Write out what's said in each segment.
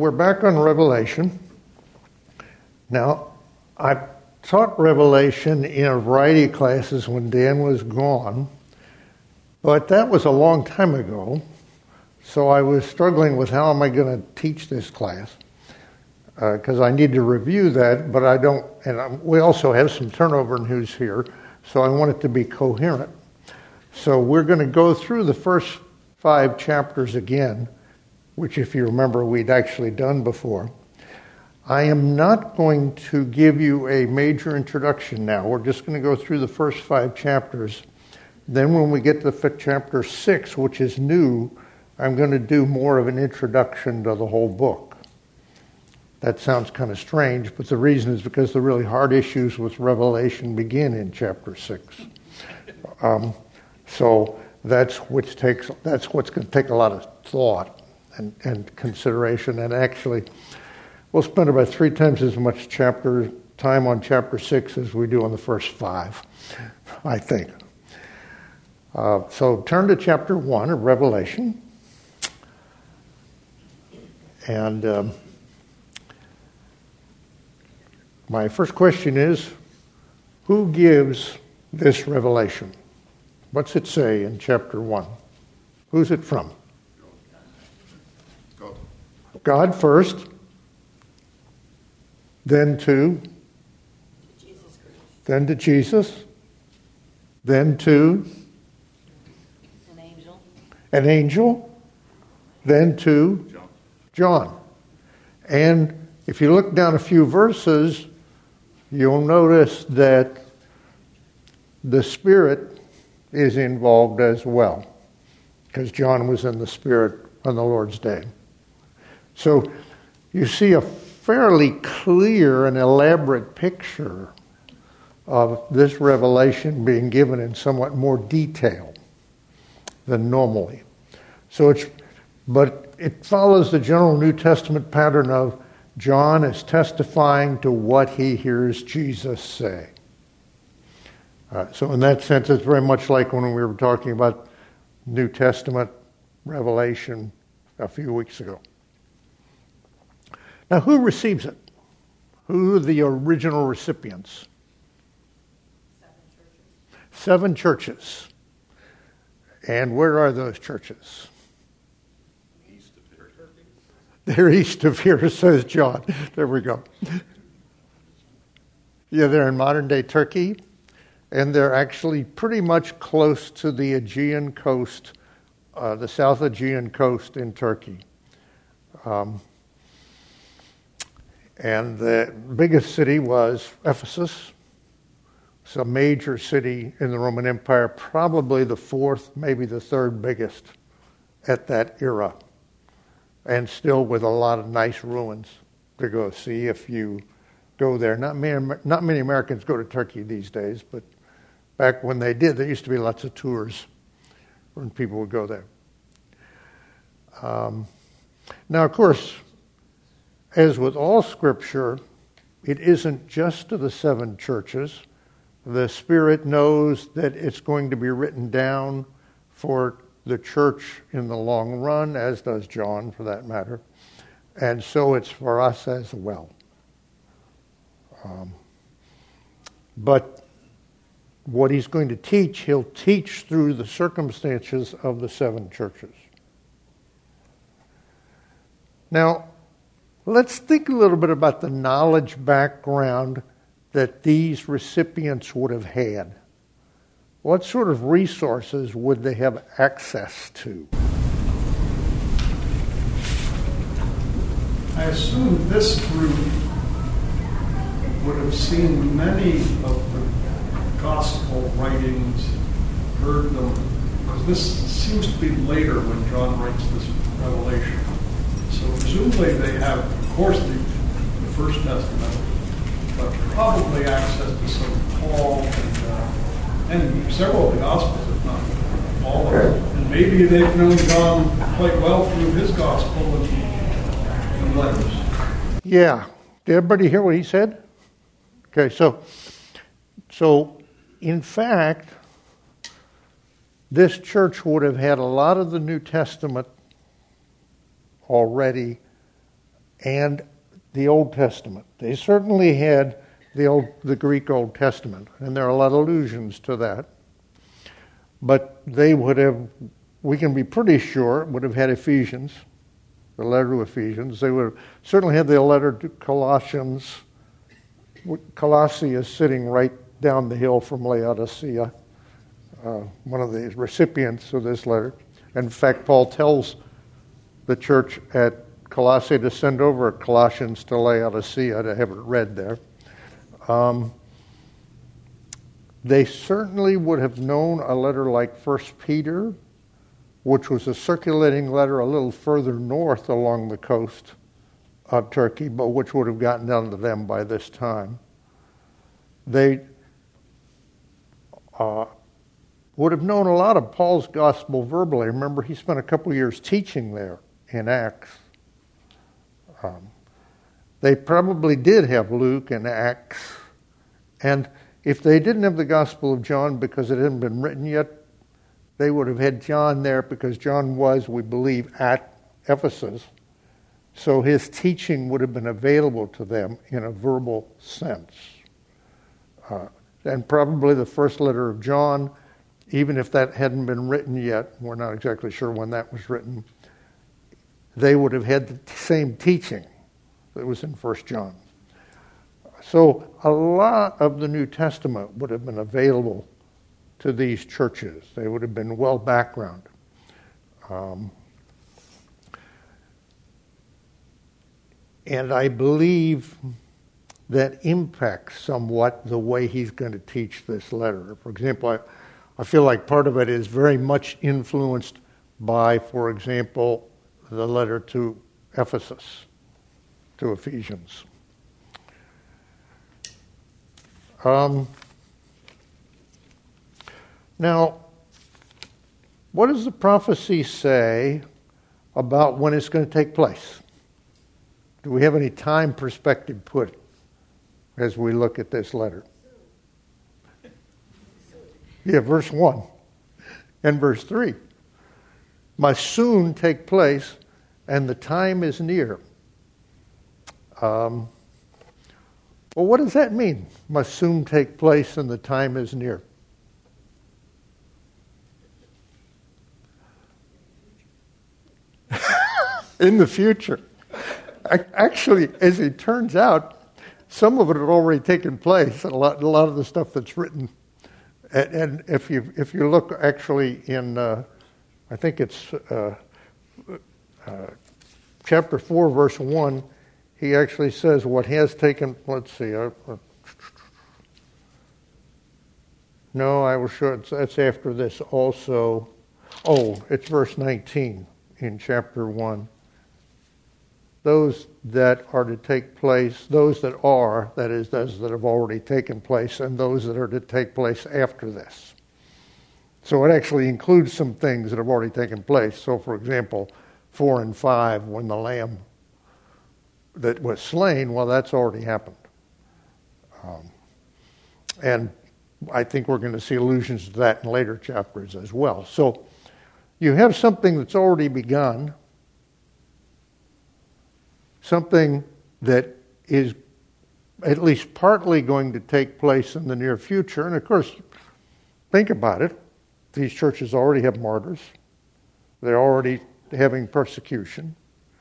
we're back on Revelation. Now, I taught Revelation in a variety of classes when Dan was gone, but that was a long time ago, so I was struggling with how am I going to teach this class, because I need to review that, but I don't, and we also have some turnover in who's here, so I want it to be coherent. So we're going to go through the first 5 chapters again, which, if you remember, we'd actually done before. I am not going to give you a major introduction now. We're just going to go through the first 5 chapters. Then when we get to chapter 6, which is new, I'm going to do more of an introduction to the whole book. That sounds kind of strange, but the reason is because the really hard issues with Revelation begin in chapter 6. So that's what's going to take a lot of thought and consideration. And actually, we'll spend about 3 times as much time on chapter 6 as we do on the first 5, I think. So turn to chapter 1 of Revelation. And my first question is, who gives this revelation? What's it say in chapter 1? Who's it from? God first, then to Jesus, then to an angel, then to John. And if you look down a few verses, you'll notice that the Spirit is involved as well, because John was in the Spirit on the Lord's day. So you see a fairly clear and elaborate picture of this revelation being given in somewhat more detail than normally. But it follows the general New Testament pattern of John is testifying to what he hears Jesus say. So in that sense, it's very much like when we were talking about New Testament revelation a few weeks ago. Now, who receives it? Who are the original recipients? 7 churches. And where are those churches? East of here. They're east of here, says John. There we go. Yeah, they're in modern-day Turkey, and they're actually pretty much close to the Aegean coast, the South Aegean coast in Turkey. And the biggest city was Ephesus. It's a major city in the Roman Empire, probably the 4th, maybe the 3rd biggest at that era. And still with a lot of nice ruins to go see if you go there. Not many Americans go to Turkey these days, but back when they did, there used to be lots of tours when people would go there. Now, of course, as with all Scripture, it isn't just to the 7 churches. The Spirit knows that it's going to be written down for the church in the long run, as does John, for that matter. And so it's for us as well. But what he's going to teach, he'll teach through the circumstances of the 7 churches. Now, let's think a little bit about the knowledge background that these recipients would have had. What sort of resources would they have access to? I assume this group would have seen many of the gospel writings, heard them, because this seems to be later when John writes this revelation. So presumably they have, of course, the First Testament, but probably access to some Paul and several of the Gospels, if not all of them. And maybe they've known John quite well through his Gospel and letters. Yeah. Did everybody hear what he said? Okay, so in fact, this church would have had a lot of the New Testament already and the Old Testament. They certainly had the Greek Old Testament, and there are a lot of allusions to that. But they would have, we can be pretty sure, would have had Ephesians, the letter to Ephesians. They would have certainly had the letter to Colossians. Colossae is sitting right down the hill from Laodicea, one of the recipients of this letter. In fact, Paul tells the church at Colossae to send over Colossians to Laodicea to have it read there. They certainly would have known a letter like 1 Peter, which was a circulating letter a little further north along the coast of Turkey, but which would have gotten down to them by this time. They would have known a lot of Paul's gospel verbally. Remember, he spent a couple years teaching there in Acts. They probably did have Luke and Acts. And if they didn't have the Gospel of John because it hadn't been written yet, they would have had John there because John was, we believe, at Ephesus. So his teaching would have been available to them in a verbal sense. And probably the first letter of John, even if that hadn't been written yet, we're not exactly sure when that was written, they would have had the same teaching that was in 1 John. So a lot of the New Testament would have been available to these churches. They would have been well backgrounded. And I believe that impacts somewhat the way he's going to teach this letter. For example, I feel like part of it is very much influenced by, for example, the letter to Ephesus, to Ephesians. Now, what does the prophecy say about when it's going to take place? Do we have any time perspective put as we look at this letter? Yeah, verse 1 and verse 3. Must soon take place, and the time is near. Well, what does that mean? Must soon take place, and the time is near. In the future. Actually, as it turns out, some of it had already taken place, and a lot of the stuff that's written. And if you look actually in, I think it's chapter 4, verse 1, he actually says what has taken, let's see. No, I will show it. That's after this also. Oh, it's verse 19 in chapter 1. Those that are to take place, those that are, that is, those that have already taken place, and those that are to take place after this. So it actually includes some things that have already taken place. So, for example, 4 and 5, when the lamb that was slain, well, that's already happened. And I think we're going to see allusions to that in later chapters as well. So you have something that's already begun, something that is at least partly going to take place in the near future. And of course, think about it. These churches already have martyrs. They're already having persecution.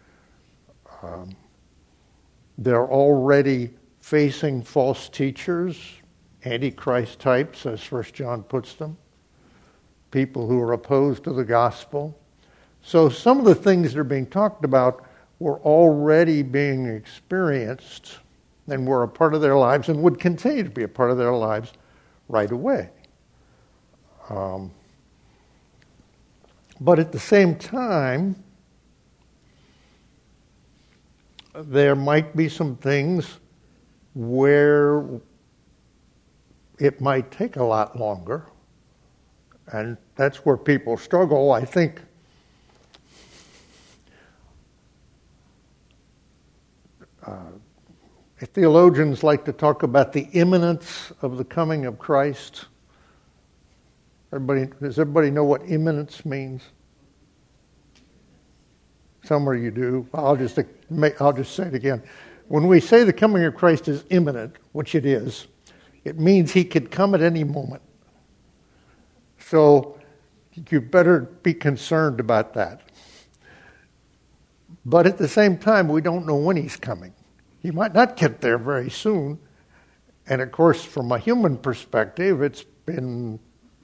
They're already facing false teachers, Antichrist types, as 1 John puts them, people who are opposed to the gospel. So some of the things that are being talked about were already being experienced and were a part of their lives and would continue to be a part of their lives right away. But at the same time, there might be some things where it might take a lot longer, and that's where people struggle. I think theologians like to talk about the imminence of the coming of Christ. Does everybody know what imminence means? Some of you do. I'll just say it again. When we say the coming of Christ is imminent, which it is, it means he could come at any moment. So you better be concerned about that. But at the same time, we don't know when he's coming. He might not get there very soon. And of course, from a human perspective, it's been,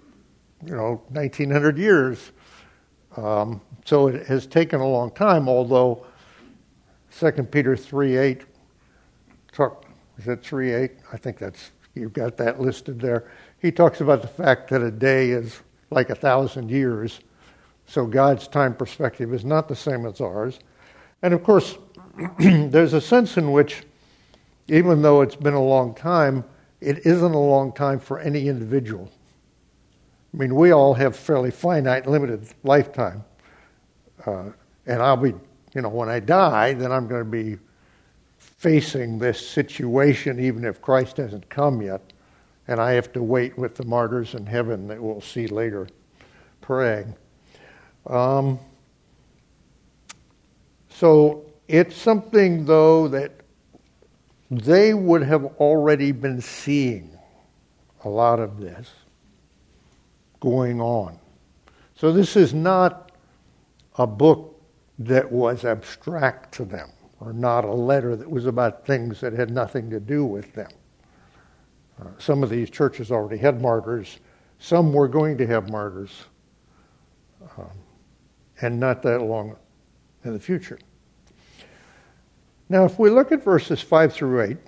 1900 years. So it has taken a long time, although 2 Peter 3:8, is it 3:8? I think you've got that listed there. He talks about the fact that a day is like 1,000 years. So God's time perspective is not the same as ours. And of course, there's a sense in which, even though it's been a long time, it isn't a long time for any individual. I mean, we all have fairly finite, limited lifetime. And I'll be, when I die, then I'm going to be facing this situation, even if Christ hasn't come yet. And I have to wait with the martyrs in heaven that we'll see later praying. So it's something, though, that they would have already been seeing a lot of this going on. So this is not a book that was abstract to them, or not a letter that was about things that had nothing to do with them. Some of these churches already had martyrs. Some were going to have martyrs. And not that long in the future. Now, if we look at verses 5 through 8,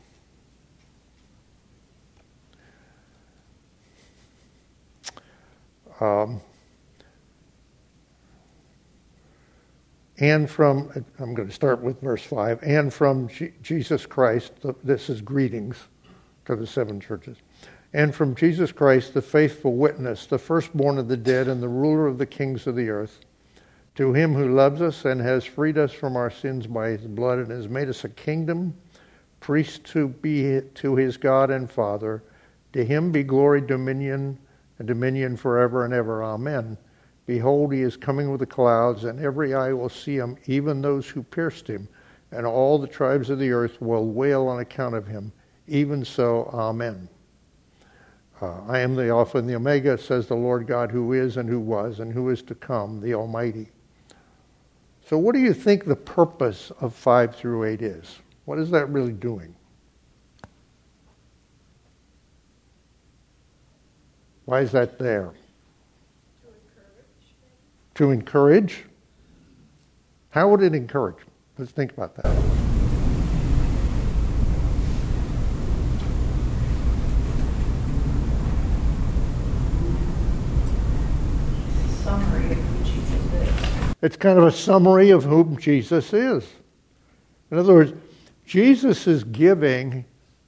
and from, I'm going to start with verse 5, and from Jesus Christ, this is greetings to the 7 churches, and from Jesus Christ, the faithful witness, the firstborn of the dead and the ruler of the kings of the earth, to him who loves us and has freed us from our sins by his blood and has made us a kingdom, priests to be to his God and Father, to him be glory, dominion, and dominion forever and ever. Amen. Behold, he is coming with the clouds, and every eye will see him, even those who pierced him, and all the tribes of the earth will wail on account of him. Even so, Amen. I am the Alpha and the Omega, says the Lord God, who is and who was and who is to come, the Almighty. So what do you think the purpose of 5 through 8 is? What is that really doing? Why is that there? To encourage? How would it encourage? Let's think about that. Summary of who Jesus is. It's kind of a summary of whom Jesus is. In other words, Jesus is giving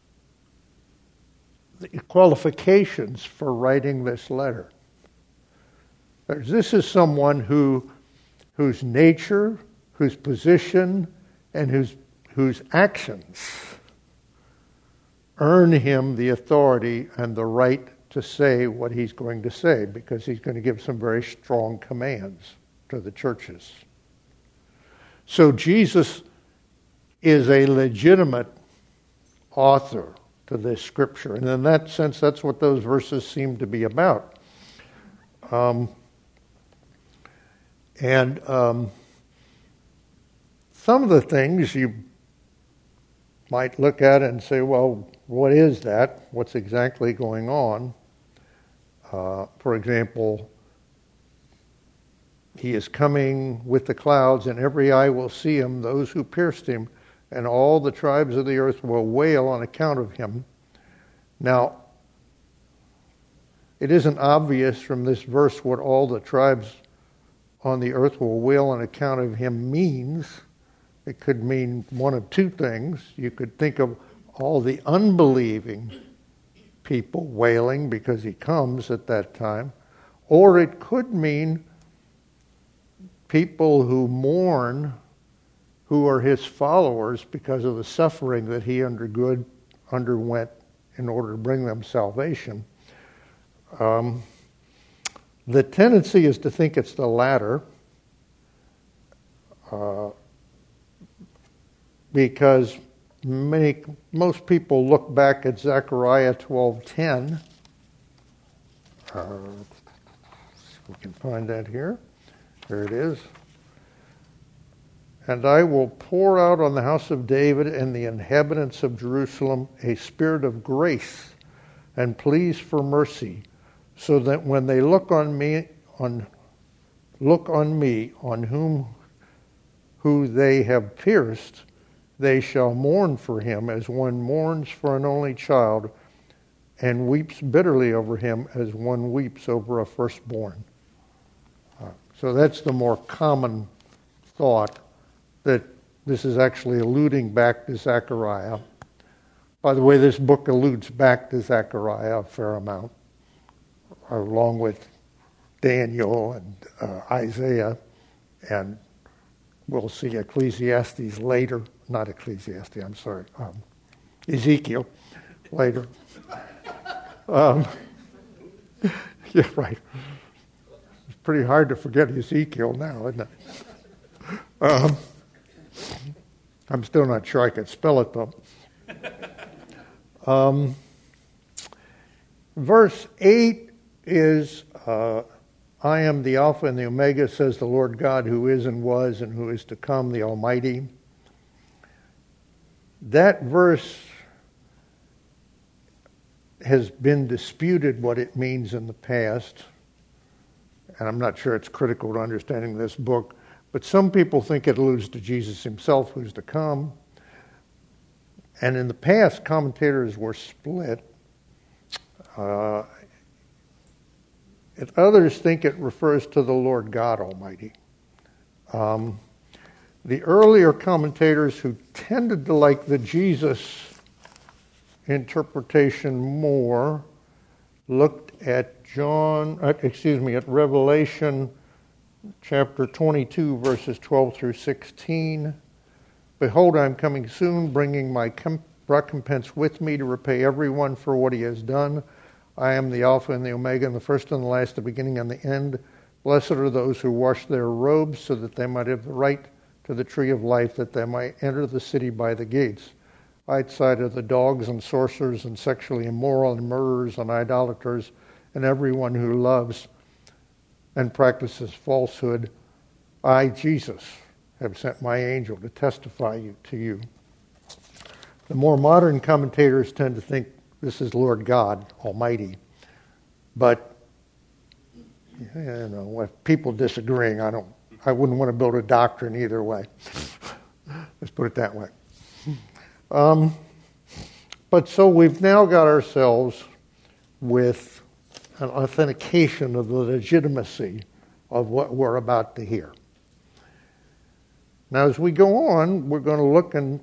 the qualifications for writing this letter. This is someone whose nature, whose position, and whose actions earn him the authority and the right to say what he's going to say, because he's going to give some very strong commands to the churches. So Jesus is a legitimate author to this scripture. And in that sense, that's what those verses seem to be about. Some of the things you might look at and say, well, what is that? What's exactly going on? For example, he is coming with the clouds, and every eye will see him, those who pierced him, and all the tribes of the earth will wail on account of him. Now, it isn't obvious from this verse what all the tribes on the earth will wail on account of him means. It could mean one of two things. You could think of all the unbelieving people wailing because he comes at that time. Or it could mean people who mourn, who are his followers because of the suffering that he underwent in order to bring them salvation. The tendency is to think it's the latter. because most people look back at Zechariah 12:10. We can find that here. There it is. And I will pour out on the house of David and the inhabitants of Jerusalem a spirit of grace and pleas for mercy, so that when they look on me, on who they have pierced, they shall mourn for him as one mourns for an only child, and weeps bitterly over him as one weeps over a firstborn. So that's the more common thought, that this is actually alluding back to Zechariah. By the way, this book alludes back to Zechariah a fair amount, along with Daniel and Isaiah, and we'll see Ecclesiastes later. Not Ecclesiastes, I'm sorry. Ezekiel later. Yeah, right. It's pretty hard to forget Ezekiel now, isn't it? I'm still not sure I could spell it, though. Verse 8 is, I am the Alpha and the Omega, says the Lord God, who is and was and who is to come, the Almighty. That verse has been disputed what it means in the past, and I'm not sure it's critical to understanding this book, but some people think it alludes to Jesus himself, who's to come. And in the past, commentators were split. Others think it refers to the Lord God Almighty. The earlier commentators who tended to like the Jesus interpretation more looked at at Revelation chapter 22, verses 12 through 16. Behold, I am coming soon, bringing my recompense with me to repay everyone for what he has done. I am the Alpha and the Omega, and the first and the last, the beginning and the end. Blessed are those who wash their robes, so that they might have the right to the tree of life, that they might enter the city by the gates. Outside are the dogs and sorcerers and sexually immoral and murderers and idolaters and everyone who loves and practices falsehood. I, Jesus, have sent my angel to testify to you. The more modern commentators tend to think this is Lord God Almighty. But, if people disagreeing, I wouldn't want to build a doctrine either way. Let's put it that way. But so we've now got ourselves with an authentication of the legitimacy of what we're about to hear. Now, as we go on, we're going to look and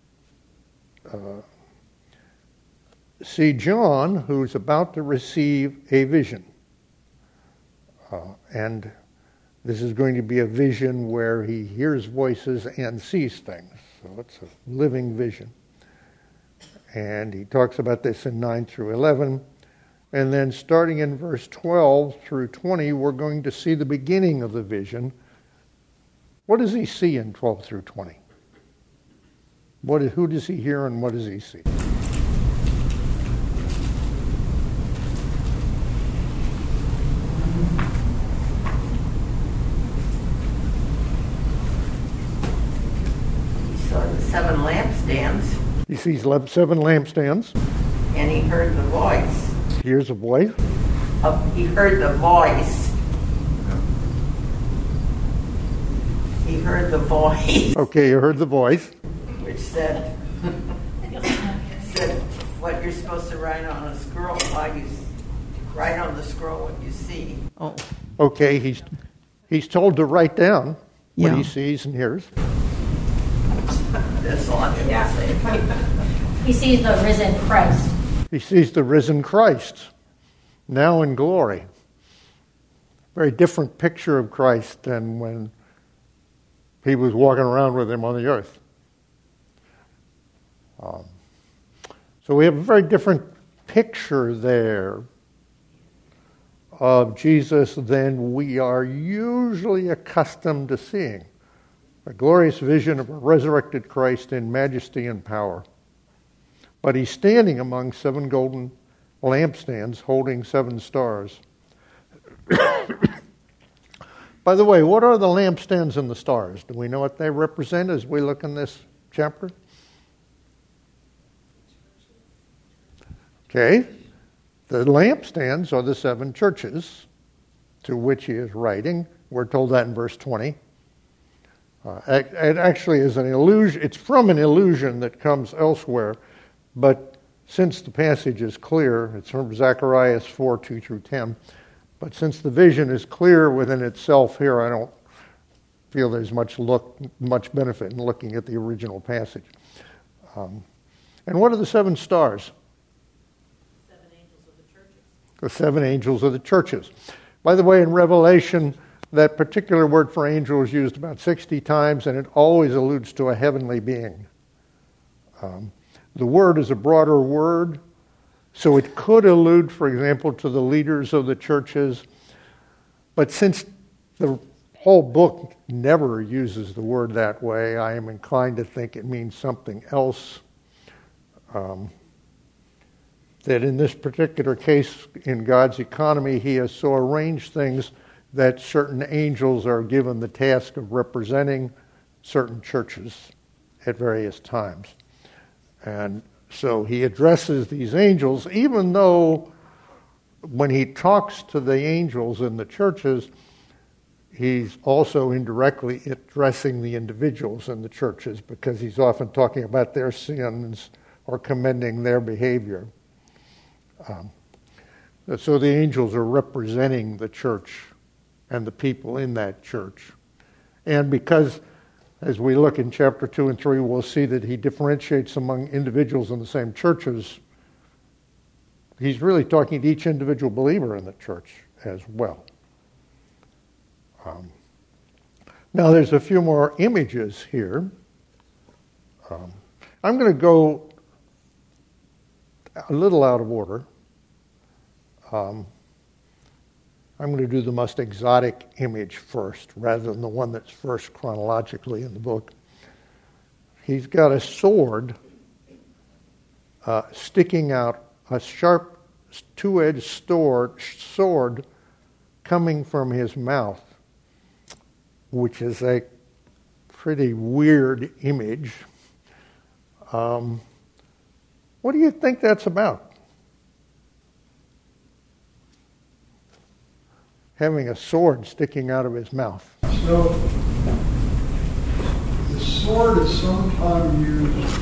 see John, who's about to receive a vision. And this is going to be a vision where he hears voices and sees things. So it's a living vision. And he talks about this in 9 through 11. And then starting in verse 12 through 20, we're going to see the beginning of the vision. What does he see in 12 through 20? Who does he hear and what does he see? He saw the 7 lampstands, He sees 7 lampstands. and he heard the voice. He hears a voice. He heard the voice. He heard the voice, Okay, you heard the voice. which said what you're supposed to write on a scroll. While you write on the scroll what you see. Oh, Okay, he's told to write down what Yeah. he sees and hears. That's all I'm going to say. He sees the risen Christ. He sees the risen Christ, now in glory. Very different picture of Christ than when he was walking around with him on the earth. So we have a very different picture there of Jesus than we are usually accustomed to seeing. a glorious vision of a resurrected Christ in majesty and power. But he's standing among 7 golden lampstands holding 7 stars. By the way, what are the lampstands and the stars? Do we know what they represent as we look in this chapter? Okay. The lampstands are the 7 churches to which he is writing. We're told that in verse 20. It actually is an illusion. It's from an illusion that comes elsewhere, but since the passage is clear, it's from Zechariah 4, 2 through 10, but since the vision is clear within itself here, I don't feel there's much benefit in looking at the original passage. And what are the 7 stars? 7 angels of the churches. The 7 angels of the churches. By the way, in Revelation, that particular word for angel is used about 60 times, and it always alludes to a heavenly being. The word is a broader word, so it could allude, for example, to the leaders of the churches. But since the whole book never uses the word that way, I am inclined to think it means something else. That in this particular case, in God's economy, he has so arranged things that certain angels are given the task of representing certain churches at various times. And so he addresses these angels, even though when he talks to the angels in the churches, he's also indirectly addressing the individuals in the churches, because he's often talking about their sins or commending their behavior. So the angels are representing the church and the people in that church. And because, as we look in chapter 2 and 3, we'll see that he differentiates among individuals in the same churches, he's really talking to each individual believer in the church as well. Now there's a few more images here. I'm going to go a little out of order. I'm going to do the most exotic image first, rather than the one that's first chronologically in the book. He's got a sword sticking out, a sharp, two-edged sword coming from his mouth, which is a pretty weird image. What do you think that's about? Having a sword sticking out of his mouth. So, the sword is sometimes used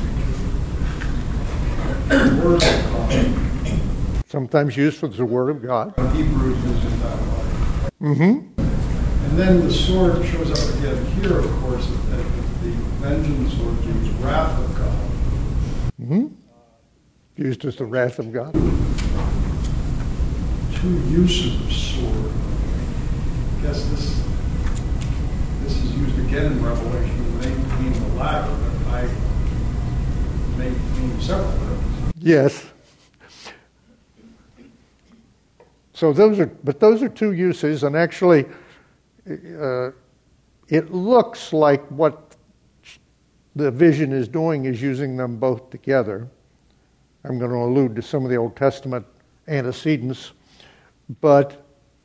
for the Word of God. Sometimes used for the Word of God. Hebrews uses it that way. Mm-hmm. And then the sword shows up again here, of course, at the vengeance or the wrath of God. Mm-hmm. Used as the wrath of God. 2 uses of sword. I guess this is used again in Revelation. It may mean the latter, but I may mean several things. Yes. So those are 2 uses, and actually, it looks like what the vision is doing is using them both together. I'm going to allude to some of the Old Testament antecedents, but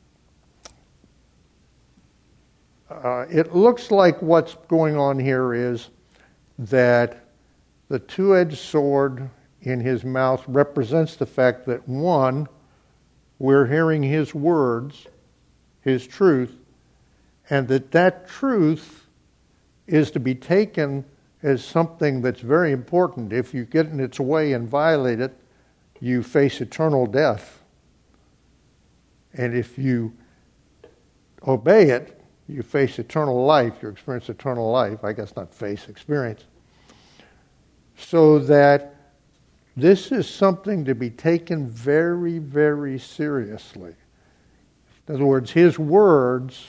it looks like what's going on here is that the 2-edged sword in his mouth represents the fact that, one, we're hearing his words, his truth, and that truth is to be taken as something that's very important. If you get in its way and violate it, you face eternal death. And if you obey it, you face eternal life. You experience eternal life. I guess not face, experience. So that this is something to be taken very, very seriously. In other words, his words,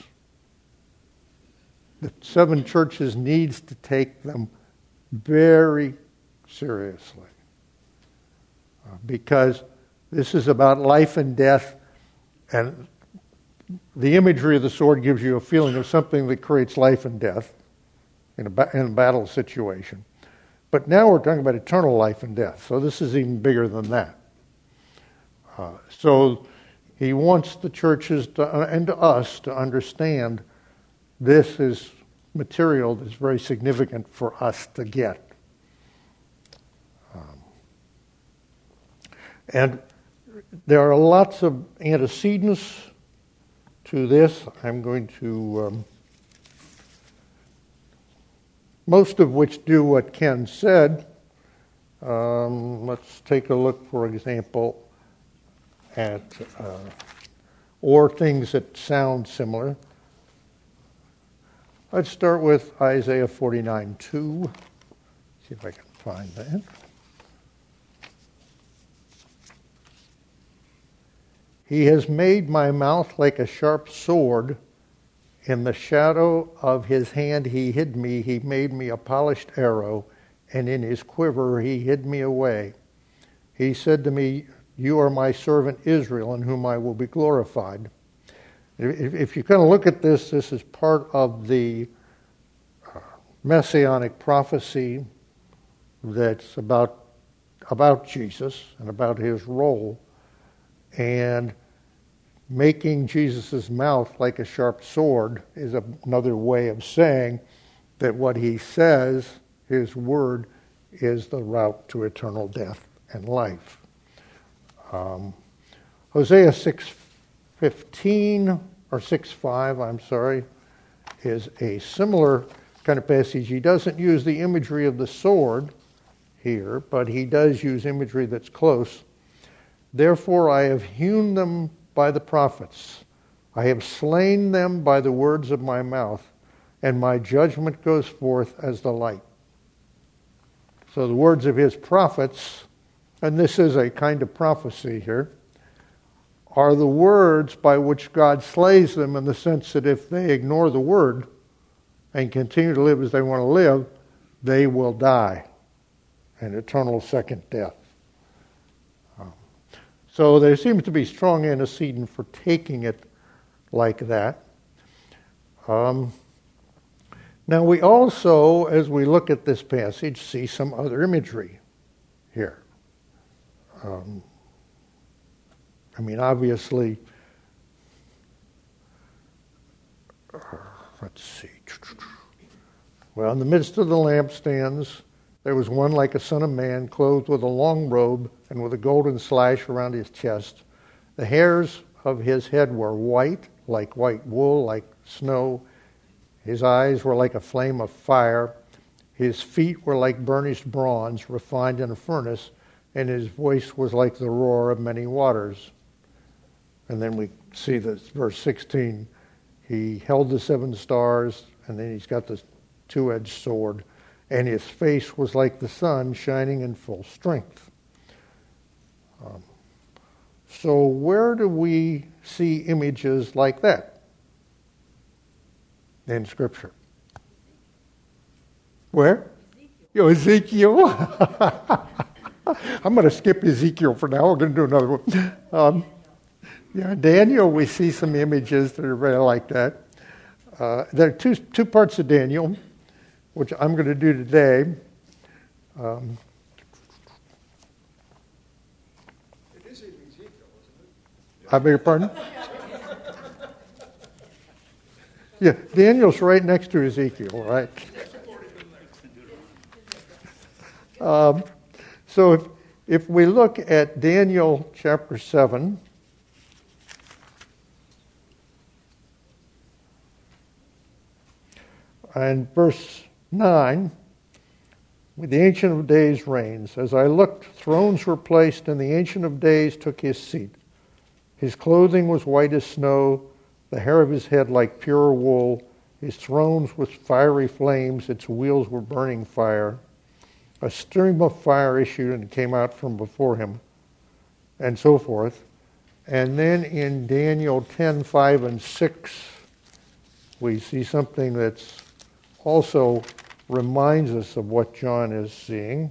the 7 churches needs to take them very seriously. Because this is about life and death, and the imagery of the sword gives you a feeling of something that creates life and death. in a battle situation. But now we're talking about eternal life and death. So this is even bigger than that. So he wants the churches and us to understand this is material that's very significant for us to get. And there are lots of antecedents to this. I'm going to, most of which do what Ken said. Let's take a look, for example, at or things that sound similar. Let's start with Isaiah 49:2. See if I can find that. He has made my mouth like a sharp sword. In the shadow of his hand he hid me. He made me a polished arrow, and in his quiver he hid me away. He said to me, "You are my servant Israel, in whom I will be glorified." If you kind of look at this, this is part of the messianic prophecy that's about Jesus and about his role. And making Jesus' mouth like a sharp sword is another way of saying that what he says, his word, is the route to eternal death and life. Hosea 6:15 or 6:5, I'm sorry, is a similar kind of passage. He doesn't use the imagery of the sword here, but he does use imagery that's close. Therefore I have hewn them by the prophets. I have slain them by the words of my mouth, and my judgment goes forth as the light. So the words of his prophets, and this is a kind of prophecy here, are the words by which God slays them, in the sense that if they ignore the word and continue to live as they want to live, they will die an eternal second death. So there seems to be strong antecedent for taking it like that. Now we also, as we look at this passage, see some other imagery here. Obviously, let's see. Well, in the midst of the lampstands, there was one like a son of man, clothed with a long robe and with a golden slash around his chest. The hairs of his head were white, like white wool, like snow. His eyes were like a flame of fire. His feet were like burnished bronze, refined in a furnace, and his voice was like the roar of many waters. And then we see this, verse 16. He held the 7 stars, and then he's got this two-edged sword, and his face was like the sun shining in full strength. So where do we see images like that in Scripture? Where? Ezekiel. I'm going to skip Ezekiel for now. We're going to do another one. Daniel, we see some images that are very like that. There are two parts of Daniel, which I'm going to do today. It is in Ezekiel, isn't it? I beg your pardon? Yeah, Daniel's right next to Ezekiel, right? So if we look at Daniel chapter 7, and verse 9, the Ancient of Days reigns. As I looked, thrones were placed, and the Ancient of Days took his seat. His clothing was white as snow, the hair of his head like pure wool. His throne was fiery flames, its wheels were burning fire. A stream of fire issued and came out from before him, and so forth. And then in Daniel 10, 5, and 6, we see something that's also reminds us of what John is seeing.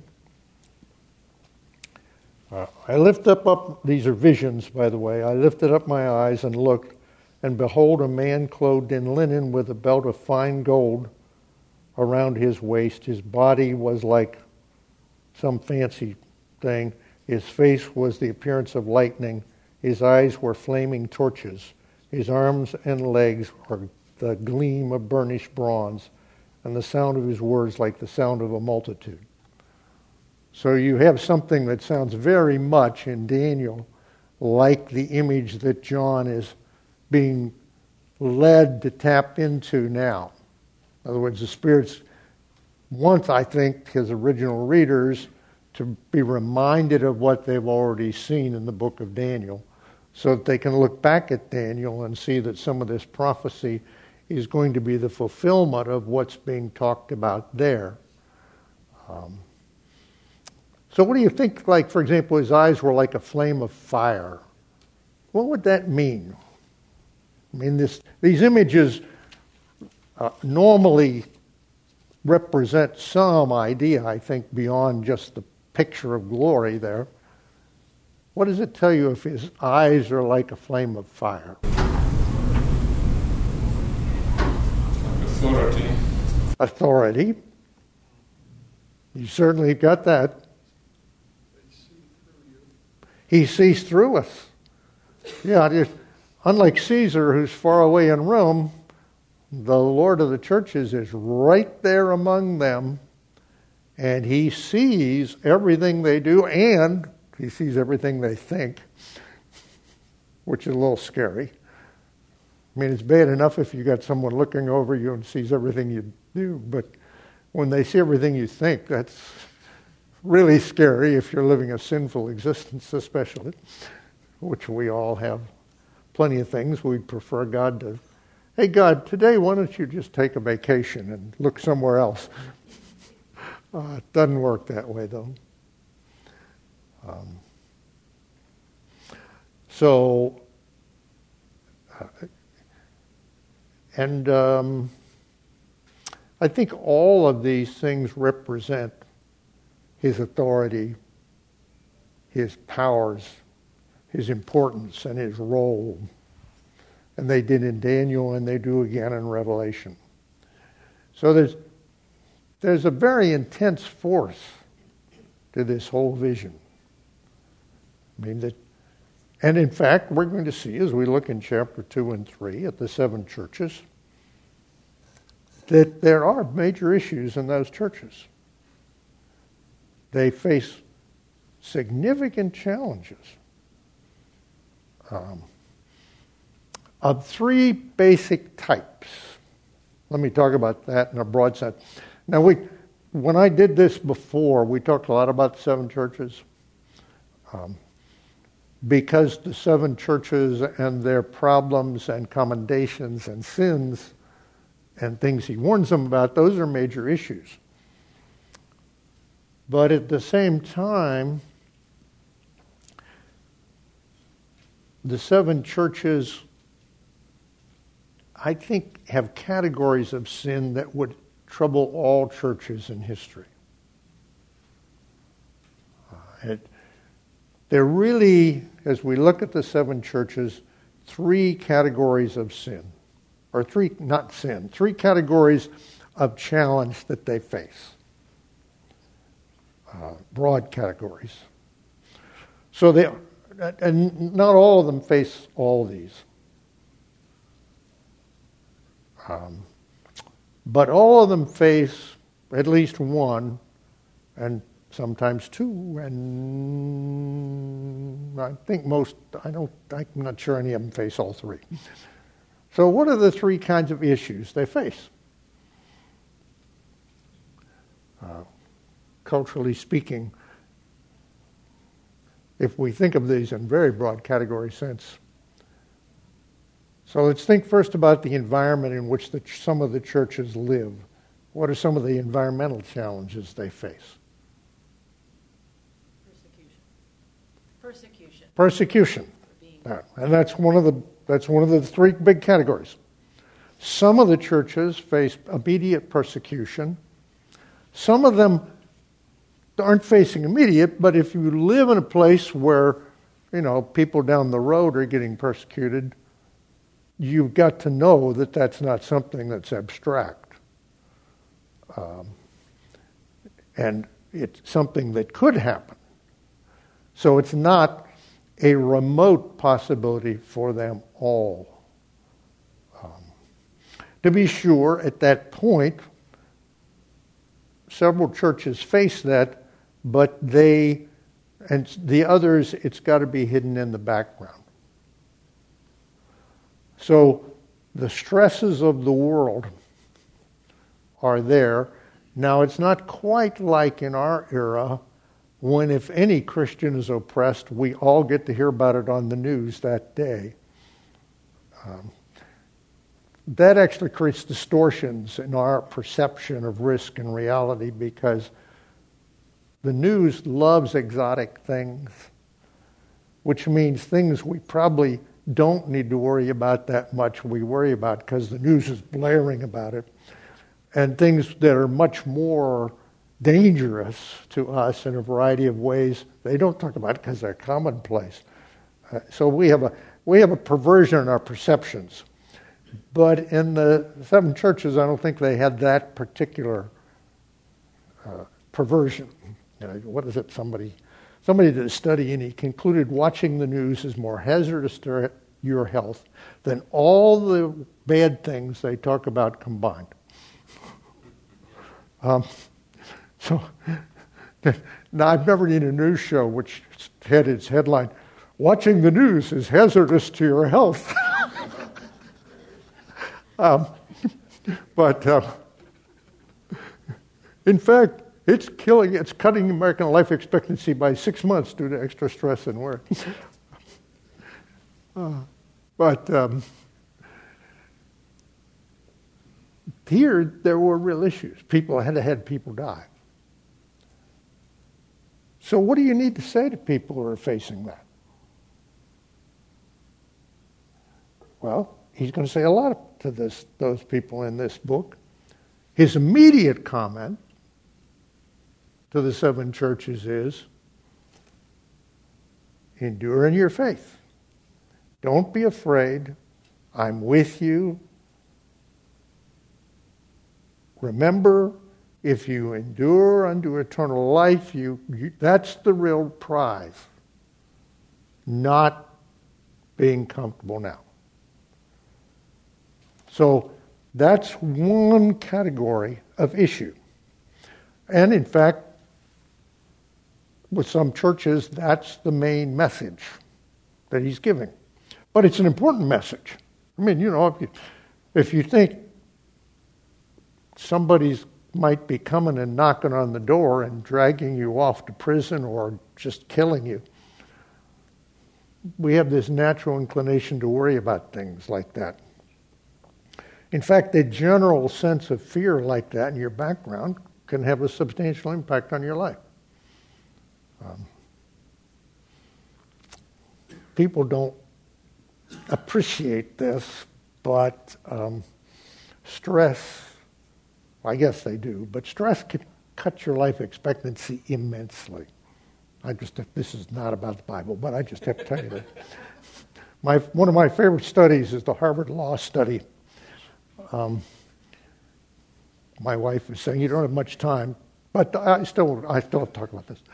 I lift up, these are visions, by the way. I lifted up my eyes and looked, and behold, a man clothed in linen with a belt of fine gold around his waist. His body was like some fancy thing. His face was the appearance of lightning. His eyes were flaming torches. His arms and legs were the gleam of burnished bronze, and the sound of his words like the sound of a multitude. So you have something that sounds very much in Daniel like the image that John is being led to tap into now. In other words, the Spirit's wants, I think, his original readers to be reminded of what they've already seen in the book of Daniel, so that they can look back at Daniel and see that some of this prophecy is going to be the fulfillment of what's being talked about there. So what do you think, like, for example, his eyes were like a flame of fire? What would that mean? I mean, these images normally represent some idea, I think, beyond just the picture of glory there. What does it tell you if his eyes are like a flame of fire? Authority. Authority. You certainly got that. He sees through us. Yeah, unlike Caesar, who's far away in Rome, the Lord of the churches is right there among them, and he sees everything they do, and he sees everything they think, which is a little scary. I mean, it's bad enough if you got someone looking over you and sees everything you do, but when they see everything you think, that's really scary if you're living a sinful existence, especially, which we all have plenty of things we'd prefer God to. Hey, God, today why don't you just take a vacation and look somewhere else? It doesn't work that way, though. I think all of these things represent his authority, his powers, his importance, and his role. And they did in Daniel, and they do again in Revelation. So there's a very intense force to this whole vision. I mean, and in fact, we're going to see as we look in chapter 2 and 3 at the 7 churches that there are major issues in those churches. They face significant challenges of 3 basic types. Let me talk about that in a broad sense. Now, when I did this before, we talked a lot about the 7 churches. Because the 7 churches and their problems and commendations and sins and things he warns them about, those are major issues. But at the same time, the 7 churches, I think, have categories of sin that would trouble all churches in history. There really, as we look at the 7 churches, 3 categories of sin. Or 3 categories of challenge that they face. Broad categories. So and not all of them face all these. But all of them face at least one, and sometimes 2, and I think I'm not sure any of them face all 3. So what are the 3 kinds of issues they face? Culturally speaking, if we think of these in very broad category sense. So let's think first about the environment in which some of the churches live. What are some of the environmental challenges they face? Persecution. And that's one of the 3 big categories. Some of the churches face immediate persecution. Some of them aren't facing immediate, but if you live in a place where, people down the road are getting persecuted, you've got to know that that's not something that's abstract. And it's something that could happen. So it's not a remote possibility for them all. To be sure, at that point, several churches face that, but they, and the others, it's got to be hidden in the background. So the stresses of the world are there. Now, it's not quite like in our era when if any Christian is oppressed, we all get to hear about it on the news that day. That actually creates distortions in our perception of risk and reality because the news loves exotic things, which means things we probably don't need to worry about that much we worry about because the news is blaring about it. And things that are much more dangerous to us in a variety of ways, they don't talk about it because they're commonplace. So we have a perversion in our perceptions. But in the seven churches, I don't think they had that particular perversion. What is it? Somebody did a study and he concluded watching the news is more hazardous to your health than all the bad things they talk about combined. So now I've never seen a news show which had its headline, "Watching the news is hazardous to your health." But in fact, it's cutting American life expectancy by 6 months due to extra stress and work. Here, there were real issues. People had people die. So what do you need to say to people who are facing that? Well, he's going to say a lot to those people in this book. His immediate comment to the seven churches is, endure in your faith. Don't be afraid. I'm with you. Remember, if you endure unto eternal life, that's the real prize, not being comfortable now. So that's one category of issue. And in fact, with some churches, that's the main message that he's giving. But it's an important message. I mean, if you think somebody's might be coming and knocking on the door and dragging you off to prison or just killing you, we have this natural inclination to worry about things like that. In fact, the general sense of fear like that in your background can have a substantial impact on your life. People don't appreciate this, but stress, I guess they do, but stress can cut your life expectancy immensely. This is not about the Bible, but I just have to tell you that. One of my favorite studies is the Harvard Law study. My wife is saying, you don't have much time, but I still have to talk about this.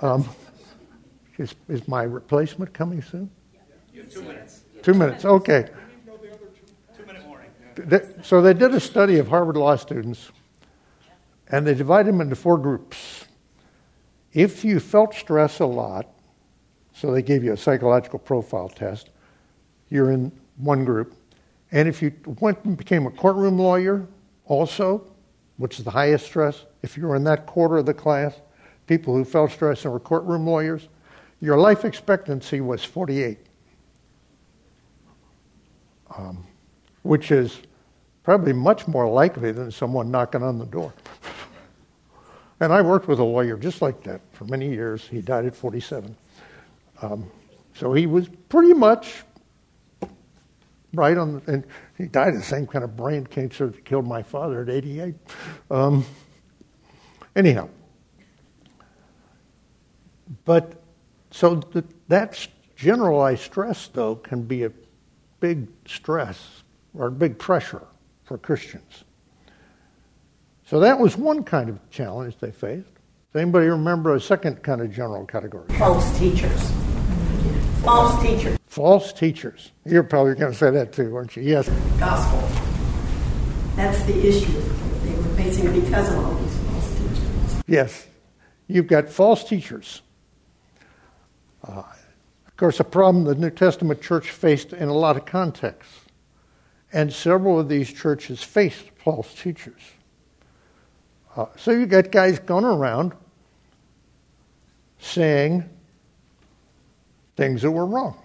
Is my replacement coming soon? You have 2 minutes. 2 minutes, okay. 2-minute warning. So they did a study of Harvard Law students, and they divided them into 4 groups. If you felt stress a lot, so they gave you a psychological profile test, you're in one group. And if you went and became a courtroom lawyer also, which is the highest stress, if you were in that quarter of the class, people who felt stress and were courtroom lawyers, your life expectancy was 48, which is probably much more likely than someone knocking on the door. And I worked with a lawyer just like that for many years. He died at 47. So he was pretty much right on, and he died of the same kind of brain cancer that killed my father at 88. Anyhow. But so that generalized stress, though, can be a big stress or a big pressure for Christians. So that was one kind of challenge they faced. Does anybody remember a second kind of general category? False teachers. False teachers. False teachers. You're probably going to say that too, aren't you? Yes. Gospel. That's the issue they were facing because of all these false teachers. Yes. You've got false teachers. Of course, a problem the New Testament church faced in a lot of contexts. And several of these churches faced false teachers. So you got guys going around saying things that were wrong.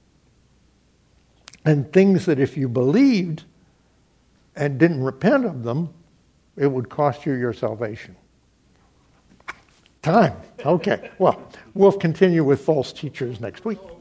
And things that if you believed and didn't repent of them, it would cost you your salvation. Time. Okay. Well, we'll continue with false teachers next week.